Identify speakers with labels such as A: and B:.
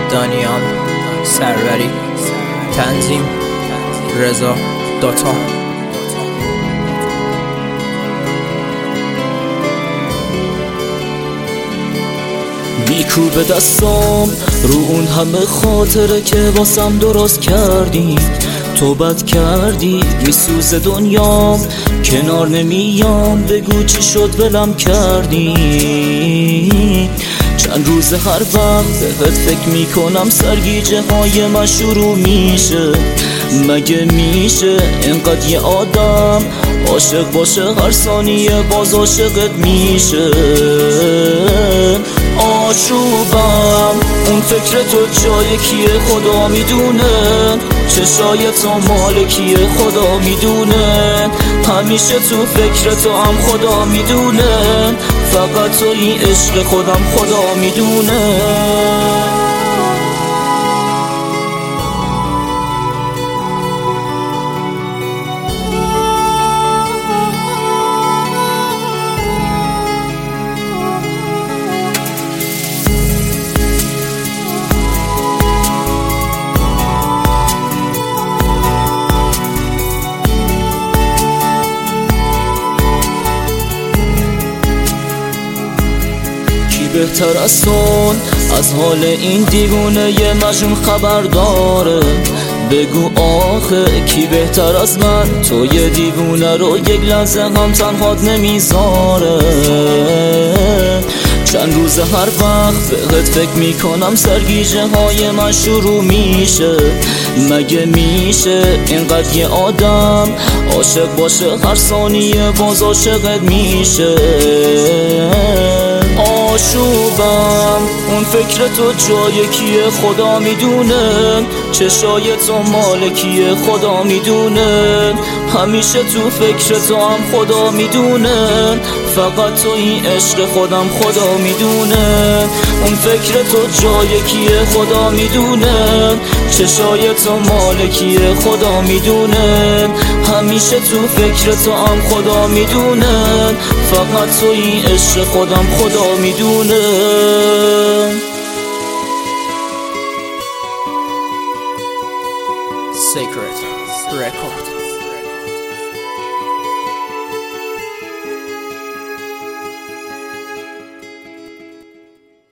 A: دانیال سروری، تنظیم رضا داتا.
B: میکوبه دستام رو اون همه خاطره که واسم درست کردی. تو بد کردی میسوزه دنیام، کنار نمیام بگو چی شد ولم کردی. چند روز هر وقت بهت فکر میکنم سرگیجه های من شروع میشه. مگه میشه اینقدر یه آدم عاشق باشه هر ثانیه باز عاشقت میشه؟ آشوبم اون فکر تو جای کیه خدا میدونه، چشای تو مال کیه خدا میدونه. همیشه تو فکر تو هم خدا میدونه، فقط تو این عشق خودم خدا میدونه. بهتر از اون از حال این دیوونه یه مجنون خبر داره؟ بگو آخه کی بهتر از من تو یه دیوونه رو یک لحظه هم تنهات نمیذاره؟ چند روز هر وقت بهت فکر میکنم سرگیجه های من شروع میشه. مگه میشه اینقدر یه آدم عاشق باشه هر ثانیه باز عاشقت میشه؟ آشوبم اون فکر تو جای کیه خدا میدونه، چشای تو مال کیه خدا میدونه. همیشه تو فکر تو هم خدا میدونه، فقط تو این عشق خودم خدا میدونه. اون فکر تو جای کیه خدا میدونه، چشای تو مال کیه خدا میدونه. همیشه تو فکر تو هم خدا میدونه، فقط تو این عشق خودم خدا میدونه.
A: Sacred Record.